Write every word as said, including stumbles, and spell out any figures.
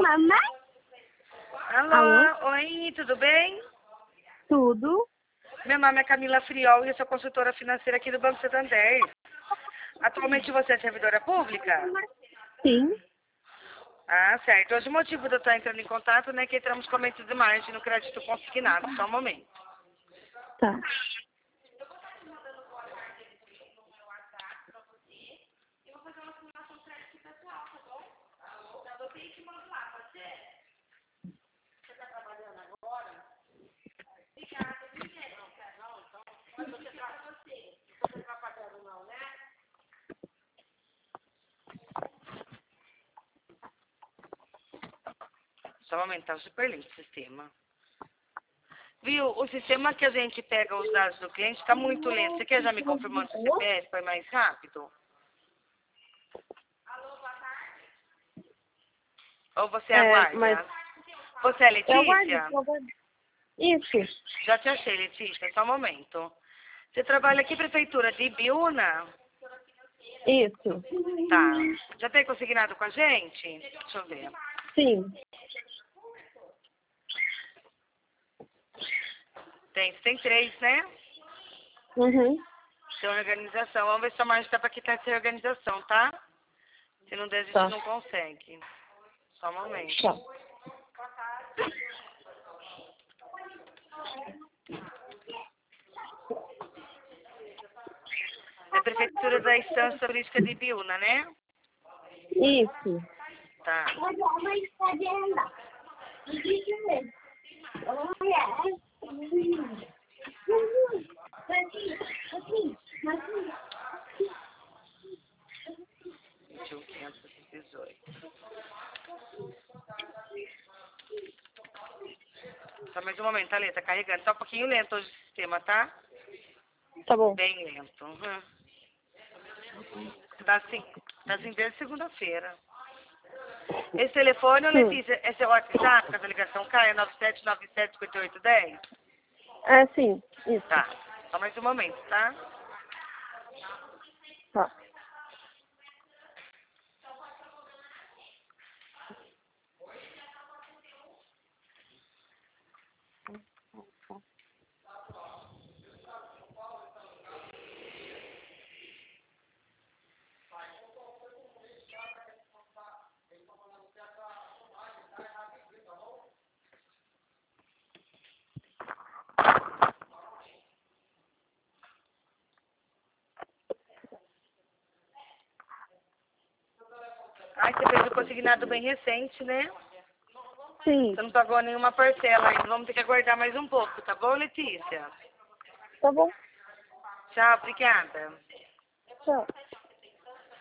mamãe? Alô, Alô? oi, tudo bem? Tudo? Meu nome é Camila Friol e eu sou consultora financeira aqui do Banco Santander. Atualmente você é servidora pública? Sim. Ah, certo. Hoje o motivo de eu estar entrando em contato, né, é que entramos com aumento de margem no crédito consignado. Só um momento. Tá. Só um momento, tá super lento o sistema. Viu? O sistema que a gente pega os dados do cliente está muito lento. Você quer já me confirmando o C P F para ir mais rápido? Ou você É, aguarda? mas Você é eu aguardo, Letícia? eu aguardo. Isso. Já te achei, Letícia. Só um momento. Você trabalha aqui, Prefeitura de Ibiúna? Isso. Tá. Já tem consignado com a gente? Deixa eu ver. Sim. Tem, tem três, né? Uhum. Tem organização. Vamos ver se a margem está para quitar essa organização, tá? Se não der, a gente Tá. não consegue. Só um momento. Tá. É Prefeitura da Estância Turística de Ibiúna, né? Isso. Tá. vinte e um, quinhentos e dezoito. Só mais um momento, tá, Lê? Tá carregando. Tá um pouquinho lento hoje o sistema, tá? Tá bom. Bem lento. Uhum. Tá assim, tá assim desde segunda-feira. Esse telefone, ô, Sim. Letícia, é seu WhatsApp, caso a ligação caia, nove sete nove sete cinco oito um zero? É, sim. Isso. Tá. Só mais um momento, tá? Tá. Ai, você fez o consignado bem recente, né? Sim. Você não pagou nenhuma parcela ainda. Vamos ter que aguardar mais um pouco, tá bom, Letícia? Tá bom. Tchau, obrigada. Tchau.